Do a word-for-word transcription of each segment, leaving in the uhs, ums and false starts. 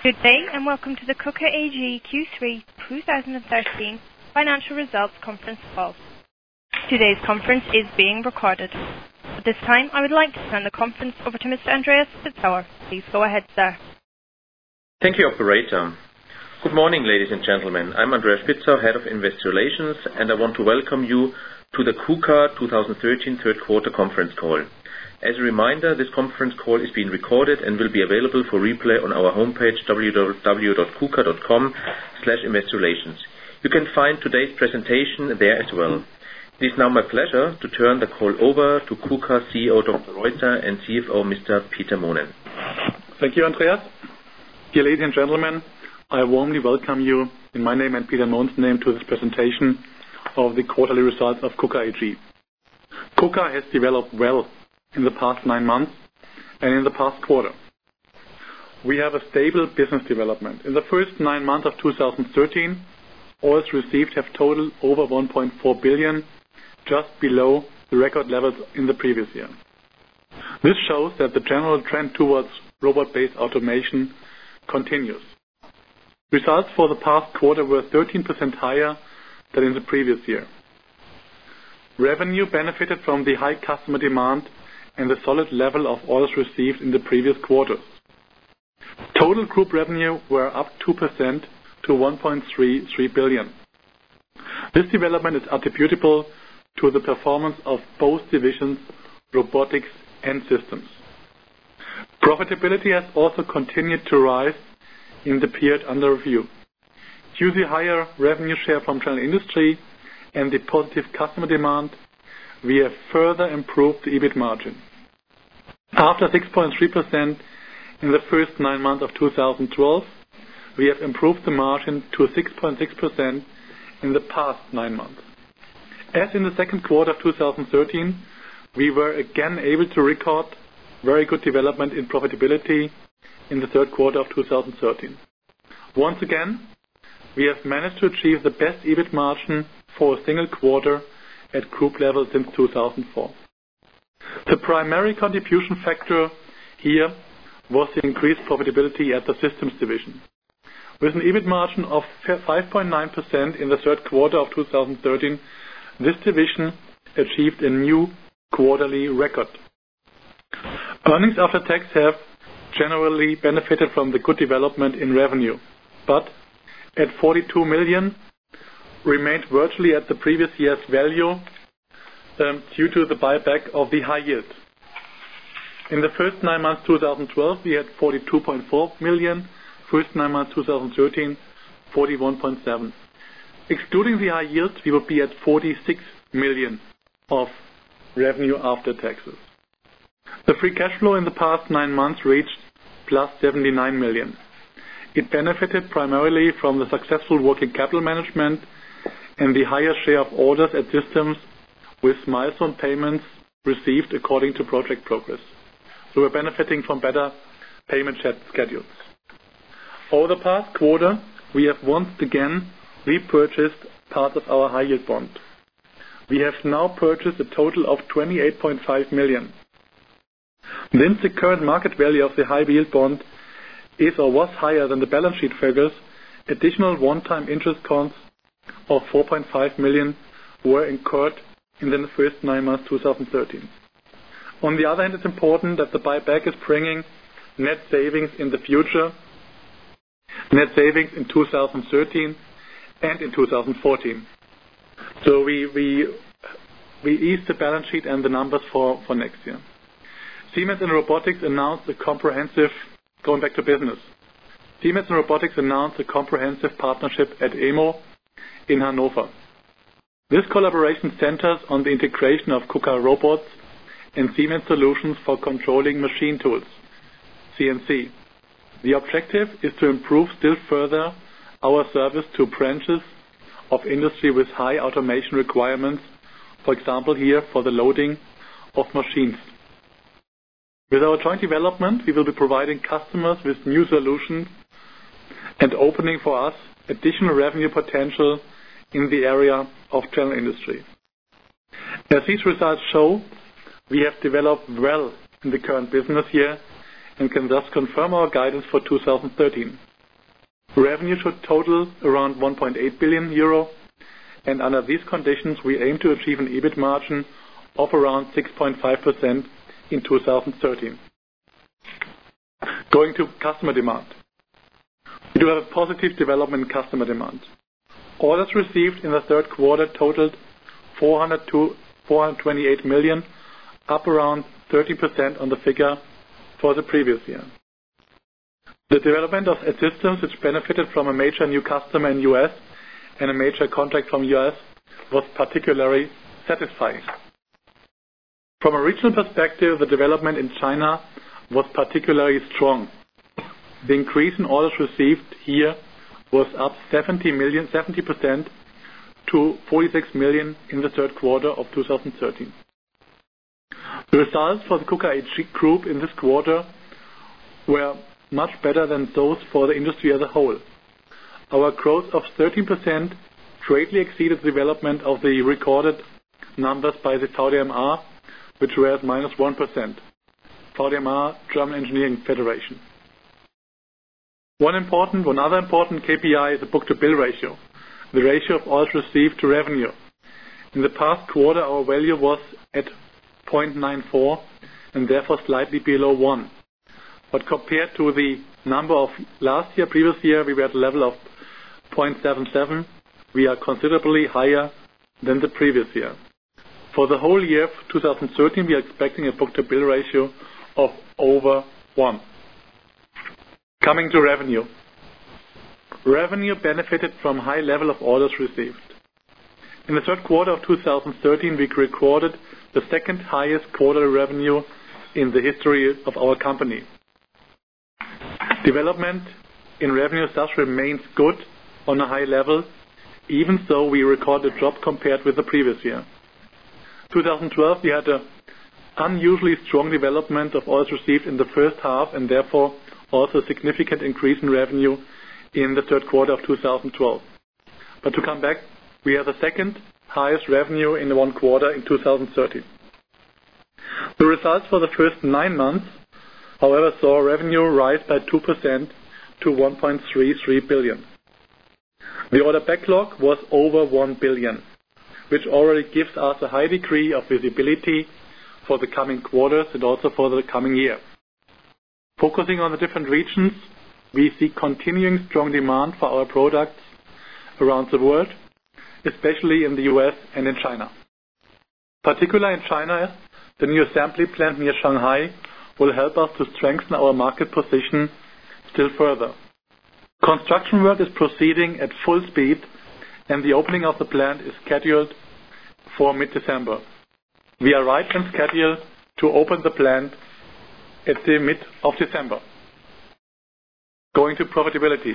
Good day and welcome to the KUKA A G Q three twenty thirteen Financial Results Conference Call. Today's conference is being recorded. At this time, I would like to turn the conference over to Mister Andreas Spitzauer. Please go ahead, sir. Thank you, operator. Good morning, ladies and gentlemen. I'm Andreas Spitzauer, Head of Investor Relations, and I want to welcome you to the KUKA twenty thirteen third quarter conference call. As a reminder, this conference call is being recorded and will be available for replay on our homepage w w w dot kuka dot com slash investor relations. You can find today's presentation there as well. It is now my pleasure to turn the call over to KUKA C E O Doctor Reuter and C F O Mister Peter Mohnen. Thank you, Andreas. Dear ladies and gentlemen, I warmly welcome you in my name and Peter Mohnen's name to this presentation of the quarterly results of KUKA A G. KUKA has developed well in the past nine months and in the past quarter. We have a stable business development. In the first nine months of two thousand thirteen, orders received have totaled over one point four billion, just below the record levels in the previous year. This shows that the general trend towards robot-based automation continues. Results for the past quarter were thirteen percent higher than in the previous year. Revenue benefited from the high customer demand and the solid level of orders received in the previous quarters. Total group revenue were up two percent to one point three three billion. This development is attributable to the performance of both divisions, robotics and systems. Profitability has also continued to rise in the period under review. Due to the higher revenue share from general industry and the positive customer demand, we have further improved the EBIT margin. After six point three percent in the first nine months of two thousand twelve, we have improved the margin to six point six percent in the past nine months. As in the second quarter of two thousand thirteen, we were again able to record very good development in profitability in the third quarter of two thousand thirteen. Once again, we have managed to achieve the best EBIT margin for a single quarter at group level since two thousand four. The primary contribution factor here was the increased profitability at the systems division. With an EBIT margin of five point nine percent in the third quarter of two thousand thirteen, this division achieved a new quarterly record. Earnings after tax have generally benefited from the good development in revenue, but at forty-two million remained virtually at the previous year's value um, due to the buyback of the high yield. In the first nine months two thousand twelve, we had forty-two point four million. First nine months two thousand thirteen, forty-one point seven. Excluding the high yield, we would be at forty-six million of revenue after taxes. The free cash flow in the past nine months reached plus seventy-nine million. It benefited primarily from the successful working capital management and the higher share of orders at systems with milestone payments received according to project progress. So we're benefiting from better payment schedules. Over the past quarter, we have once again repurchased part of our high yield bond. We have now purchased a total of twenty-eight point five million. Since the current market value of the high yield bond is or was higher than the balance sheet figures, additional one-time interest costs of four point five million were incurred in the first nine months two thousand thirteen. On the other hand, it's important that the buyback is bringing net savings in the future, net savings in two thousand thirteen and in two thousand fourteen. So we we we ease the balance sheet and the numbers for, for next year. Siemens and Robotics announced a comprehensive, going back to business, Siemens and Robotics announced a comprehensive partnership at E M O in Hanover. This collaboration centers on the integration of KUKA robots and Siemens solutions for controlling machine tools, C N C. The objective is to improve still further our service to branches of industry with high automation requirements, for example here for the loading of machines. With our joint development, we will be providing customers with new solutions and opening for us additional revenue potential in the area of general industry. As these results show, we have developed well in the current business year and can thus confirm our guidance for two thousand thirteen. Revenue should total around one point eight billion euro, and under these conditions, we aim to achieve an EBIT margin of around six point five percent in two thousand thirteen. Going to customer demand. We do have a positive development in customer demand. Orders received in the third quarter totaled four hundred twenty-eight million, up around thirty percent on the figure for the previous year. The development of systems, which benefited from a major new customer in the U S and a major contract from the U S, was particularly satisfying. From a regional perspective, the development in China was particularly strong. The increase in orders received here was up seventy million, seventy percent to forty-six million in the third quarter of two thousand thirteen. The results for the KUKA A G Group in this quarter were much better than those for the industry as a whole. Our growth of thirteen percent greatly exceeded the development of the recorded numbers by the V D M R, which were at minus one percent. V D M R, German Engineering Federation. One important, one other important K P I is the book-to-bill ratio, the ratio of orders received to revenue. In the past quarter, our value was at zero point nine four and therefore slightly below one. But compared to the number of last year, previous year, we were at a level of zero point seven seven. We are considerably higher than the previous year. For the whole year, two thousand thirteen, we are expecting a book-to-bill ratio of over one. Coming to revenue. Revenue benefited from high level of orders received. In the third quarter of two thousand thirteen, we recorded the second highest quarterly revenue in the history of our company. Development in revenue thus remains good on a high level, even though we recorded a drop compared with the previous year. twenty twelve, we had an unusually strong development of orders received in the first half and therefore also a significant increase in revenue in the third quarter of two thousand twelve. But to come back, we have the second highest revenue in one quarter in two thousand thirteen. The results for the first nine months, however, saw revenue rise by two percent to one point three three billion. The order backlog was over one billion, which already gives us a high degree of visibility for the coming quarters and also for the coming year. Focusing on the different regions, we see continuing strong demand for our products around the world, especially in the U S and in China. Particularly in China, the new assembly plant near Shanghai will help us to strengthen our market position still further. Construction work is proceeding at full speed and the opening of the plant is scheduled for mid-December. We are right on schedule to open the plant at the mid of December. Going to profitability.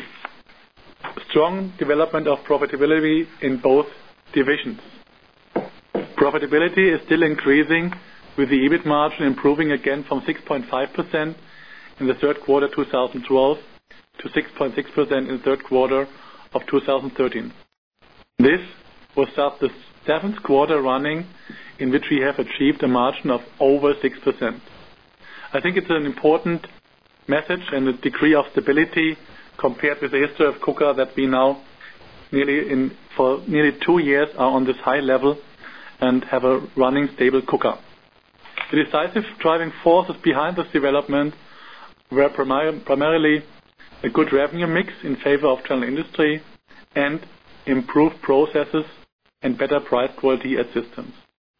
Strong development of profitability in both divisions. Profitability is still increasing with the EBIT margin improving again from six point five percent in the third quarter two thousand twelve to six point six percent in the third quarter of two thousand thirteen. This was thus the seventh quarter running in which we have achieved a margin of over six percent. I think it's an important message and a degree of stability compared with the history of KUKA that we now nearly in, for nearly two years are on this high level and have a running stable KUKA. The decisive driving forces behind this development were primar- primarily a good revenue mix in favor of general industry and improved processes and better price quality at systems.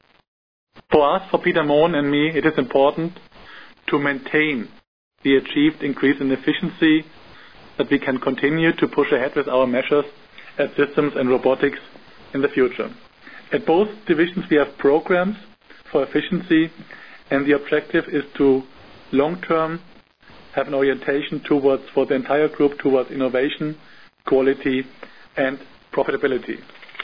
For us, for Peter Mohn and me, it is important to maintain the achieved increase in efficiency that we can continue to push ahead with our measures at systems and robotics in the future. At both divisions we have programs for efficiency and the objective is to long-term have an orientation towards, for the entire group, towards innovation, quality and profitability.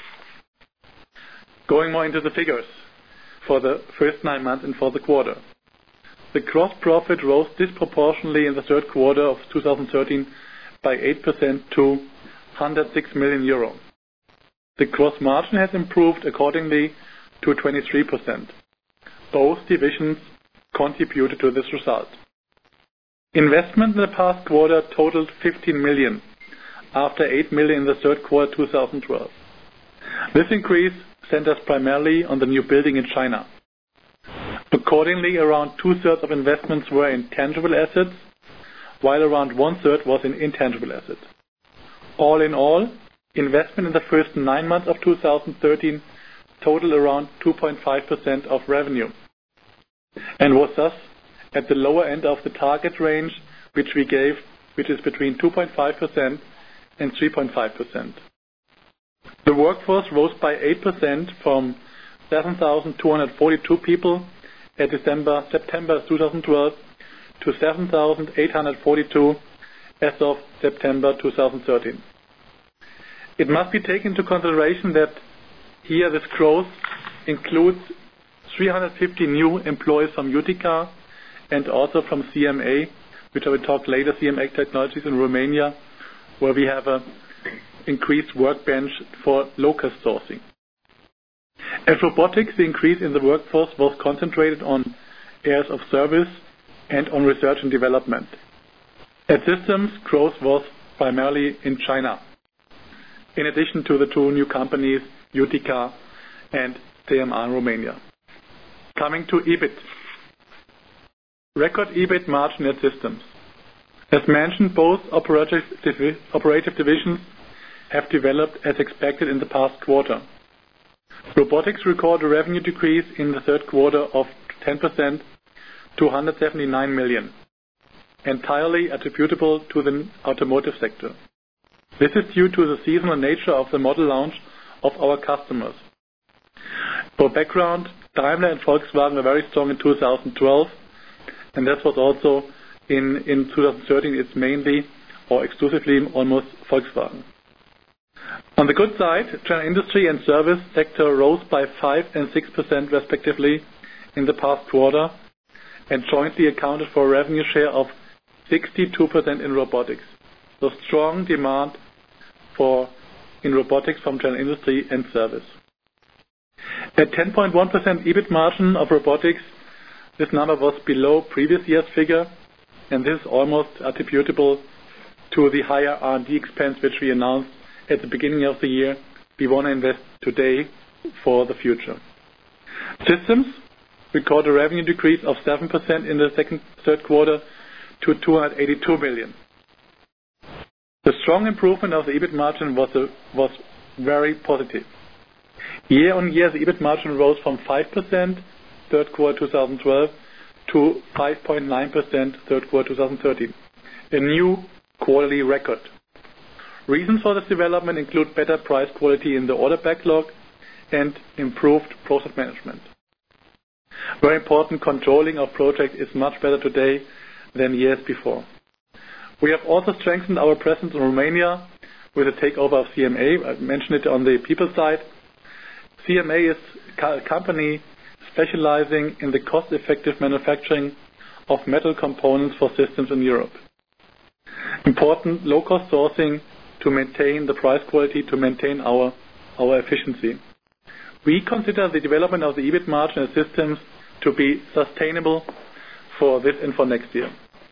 Going more into the figures for the first nine months and for the quarter. The gross profit rose disproportionately in the third quarter of two thousand thirteen by eight percent to one hundred six million euro. The gross margin has improved accordingly to twenty-three percent. Both divisions contributed to this result. Investment in the past quarter totaled fifteen million, after eight million in the third quarter two thousand twelve. This increase centers primarily on the new building in China. Accordingly, around two-thirds of investments were in tangible assets, while around one-third was in intangible assets. All in all, investment in the first nine months of two thousand thirteen totaled around two point five percent of revenue, and was thus at the lower end of the target range which we gave, which is between two point five percent and three point five percent. The workforce rose by eight percent from seven thousand two hundred forty-two people at December, September two thousand twelve to seven thousand eight hundred forty-two as of September two thousand thirteen. It must be taken into consideration that here this growth includes three hundred fifty new employees from Utica and also from C M A, which I will talk later, C M A Technologies in Romania, where we have an increased workbench for local sourcing. At Robotics, the increase in the workforce was concentrated on areas of service and on research and development. At Systems, growth was primarily in China, in addition to the two new companies, Utica and C M A in Romania. Coming to EBIT. Record EBIT margin at Systems. As mentioned, both operative, operative divisions have developed as expected in the past quarter. Robotics recorded a revenue decrease in the third quarter of ten percent to one hundred seventy-nine million, entirely attributable to the automotive sector. This is due to the seasonal nature of the model launch of our customers. For background, Daimler and Volkswagen were very strong in two thousand twelve, and that was also in, in two thousand thirteen, it's mainly or exclusively almost Volkswagen. On the good side, general industry and service sector rose by five and six percent respectively in the past quarter and jointly accounted for a revenue share of sixty-two percent in robotics. So strong demand for in robotics from general industry and service. At ten point one percent EBIT margin of robotics, this number was below previous year's figure, and this is almost attributable to the higher R and D expense which we announced at the beginning of the year. We want to invest today for the future. Systems recorded a revenue decrease of seven percent in the second, third quarter to two hundred eighty-two million. The strong improvement of the EBIT margin was, a, was very positive. Year on year, the EBIT margin rose from five percent third quarter two thousand twelve to five point nine percent third quarter two thousand thirteen, a new quarterly record. Reasons for this development include better price quality in the order backlog and improved process management. Very important, controlling of projects is much better today than years before. We have also strengthened our presence in Romania with the takeover of C M A. I mentioned it on the people side. C M A is a company specializing in the cost-effective manufacturing of metal components for systems in Europe. Important low-cost sourcing to maintain the price quality, to maintain our, our efficiency. We consider the development of the EBIT margin of systems to be sustainable for this and for next year.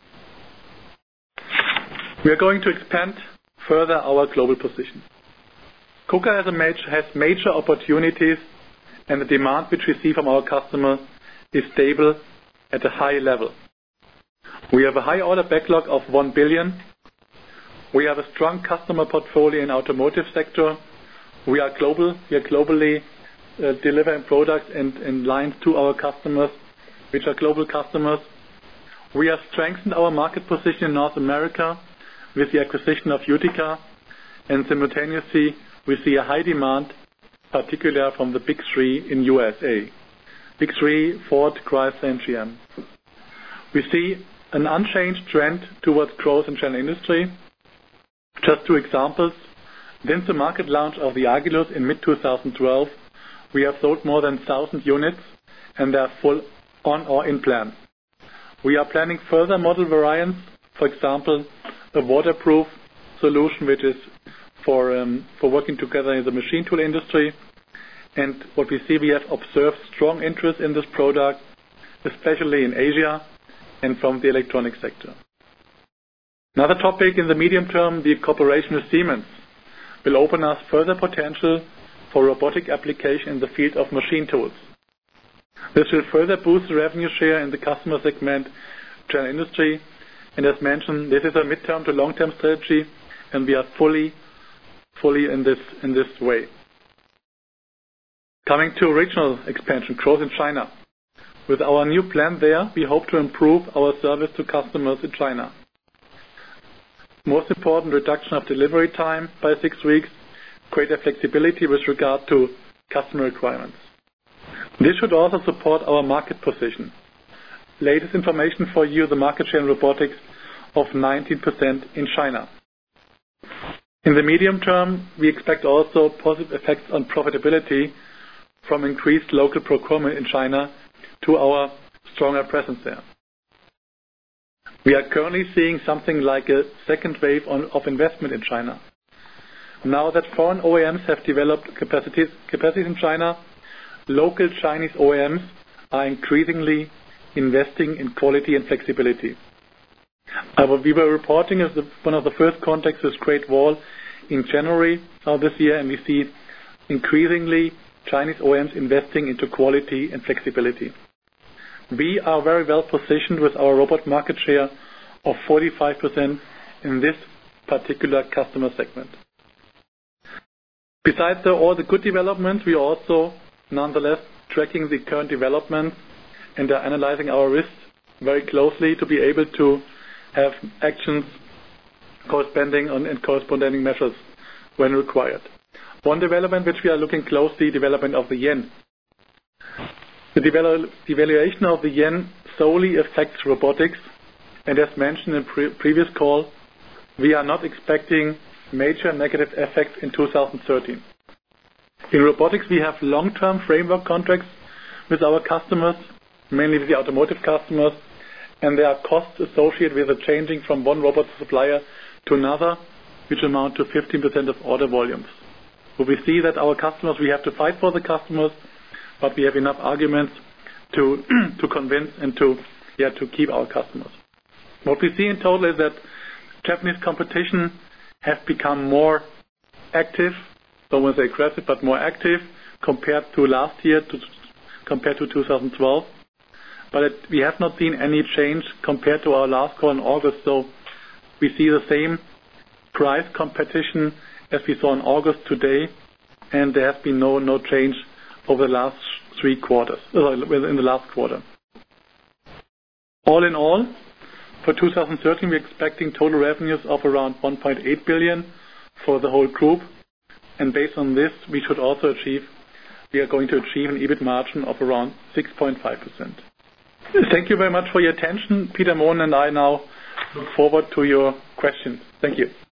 We are going to expand further our global position. KUKA has, a major, has major opportunities, and the demand which we see from our customers is stable at a high level. We have a high order backlog of one billion. We have a strong customer portfolio in automotive sector. We are global. We are globally uh, delivering products and, and lines to our customers, which are global customers. We have strengthened our market position in North America with the acquisition of Utica, and simultaneously we see a high demand, particularly from the big three in U S A. Big three, Ford, Chrysler, and G M. We see an unchanged trend towards growth in general industry. Just two examples. Since the market launch of the Agilus in mid twenty twelve, we have sold more than one thousand units, and they are full on or in plan. We are planning further model variants, for example, a waterproof solution which is for, um, for working together in the machine tool industry. And what we see, we have observed strong interest in this product, especially in Asia and from the electronic sector. Another topic in the medium term, the cooperation with Siemens, will open us further potential for robotic application in the field of machine tools. This will further boost the revenue share in the customer segment, general industry, and as mentioned, this is a midterm to long-term strategy, and we are fully, fully in this in this way. Coming to regional expansion, growth in China. With our new plan there, we hope to improve our service to customers in China. Most important, reduction of delivery time by six weeks, greater flexibility with regard to customer requirements. This should also support our market position. Latest information for you, the market share in robotics of nineteen percent in China. In the medium term, we expect also positive effects on profitability from increased local procurement in China to our stronger presence there. We are currently seeing something like a second wave on, of investment in China. Now that foreign O E Ms have developed capacities, capacities in China, local Chinese O E Ms are increasingly investing in quality and flexibility. Uh, we were reporting as the, one of the first contacts with Great Wall in January of this year, and we see increasingly Chinese O E Ms investing into quality and flexibility. We are very well positioned with our robot market share of forty-five percent in this particular customer segment. Besides the, all the good developments, we are also nonetheless tracking the current developments and are analyzing our risks very closely to be able to have actions corresponding on, and corresponding measures when required. One development which we are looking closely, development of the yen. The devalu- devaluation of the yen solely affects robotics, and as mentioned in pre- previous call, we are not expecting major negative effects in two thousand thirteen. In robotics, we have long-term framework contracts with our customers, mainly with the automotive customers, and there are costs associated with the changing from one robot supplier to another, which amount to fifteen percent of order volumes. So we see that our customers, we have to fight for the customers, but we have enough arguments to to convince and to yeah to keep our customers. What we see in total is that Japanese competition has become more active, don't want to say aggressive, but more active compared to last year, to, compared to two thousand twelve. But it, we have not seen any change compared to our last call in August. So we see the same price competition as we saw in August today, and there has been no no change over the last three quarters, uh, in the last quarter. All in all, for two thousand thirteen, we're expecting total revenues of around one point eight billion for the whole group, and based on this, we should also achieve, we are going to achieve an EBIT margin of around six point five percent. Thank you very much for your attention. Peter Mohn and I now look forward to your questions. Thank you.